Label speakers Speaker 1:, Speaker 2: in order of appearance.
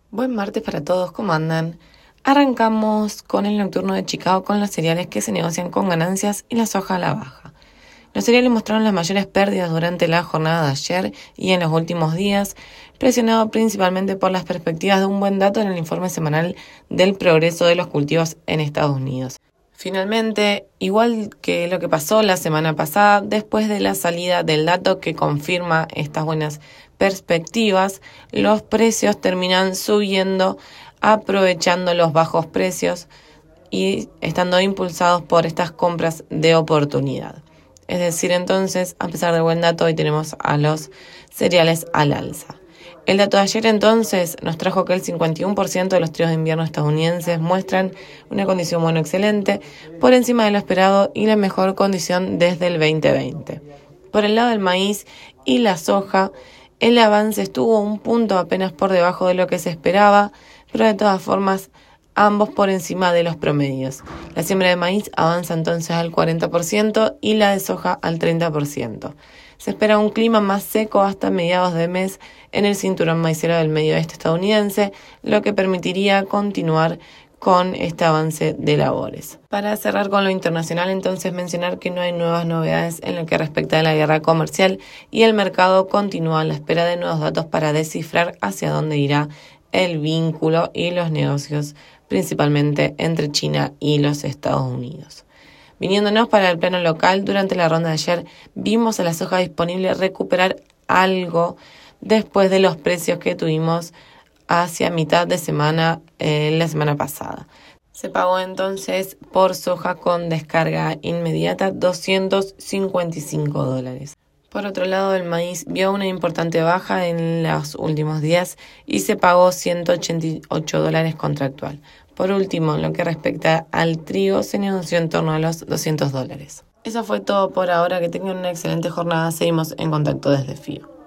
Speaker 1: Buen martes para todos, ¿cómo andan? Arrancamos con el nocturno de Chicago con los cereales que se negocian con ganancias y la soja a la baja. Los cereales mostraron las mayores pérdidas durante la jornada de ayer y en los últimos días, presionado principalmente por las perspectivas de un buen dato en el informe semanal del progreso de los cultivos en Estados Unidos. Finalmente, igual que lo que pasó la semana pasada, después de la salida del dato que confirma estas buenas perspectivas, los precios terminan subiendo, aprovechando los bajos precios y estando impulsados por estas compras de oportunidad. Es decir, entonces, a pesar del buen dato, hoy tenemos a los cereales al alza. El dato de ayer entonces nos trajo que el 51% de los tríos de invierno estadounidenses muestran una condición bueno excelente, por encima de lo esperado y la mejor condición desde el 2020. Por el lado del maíz y la soja, el avance estuvo un punto apenas por debajo de lo que se esperaba, pero de todas formas ambos por encima de los promedios. La siembra de maíz avanza entonces al 40% y la de soja al 30%. Se espera un clima más seco hasta mediados de mes en el cinturón maicero del medio oeste estadounidense, lo que permitiría continuar con este avance de labores. Para cerrar con lo internacional, entonces mencionar que no hay nuevas novedades en lo que respecta a la guerra comercial y el mercado continúa a la espera de nuevos datos para descifrar hacia dónde irá el vínculo y los negocios, principalmente entre China y los Estados Unidos. Viniéndonos para el plano local, durante la ronda de ayer vimos a la soja disponible recuperar algo después de los precios que tuvimos hacia mitad de semana la semana pasada. Se pagó entonces por soja con descarga inmediata $255. Por otro lado, el maíz vio una importante baja en los últimos días y se pagó $188 contractual. Por último, en lo que respecta al trigo, se negoció en torno a los $200. Eso fue todo por ahora. Que tengan una excelente jornada. Seguimos en contacto desde FIO.